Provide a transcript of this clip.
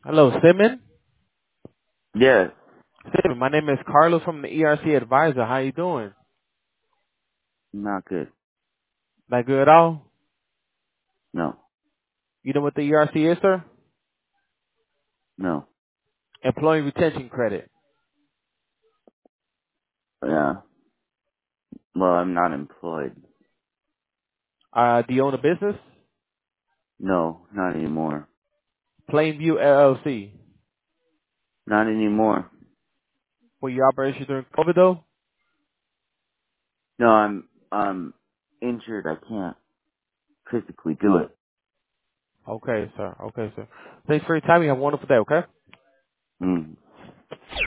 Hello, Simon. Yes. Simon, my name is Carlos from the ERC Advisor. How you doing? Not good. That good at all? No. You know what the ERC is, sir? No. Employee Retention Credit. Yeah. Well, I'm not employed. Do you own a business? No, not anymore. Plainview LLC. Not anymore. For your operation during COVID, though? No, I'm injured. I can't physically do it. Okay, sir. Okay, sir. Thanks for your time. You have a wonderful day, okay? Mm.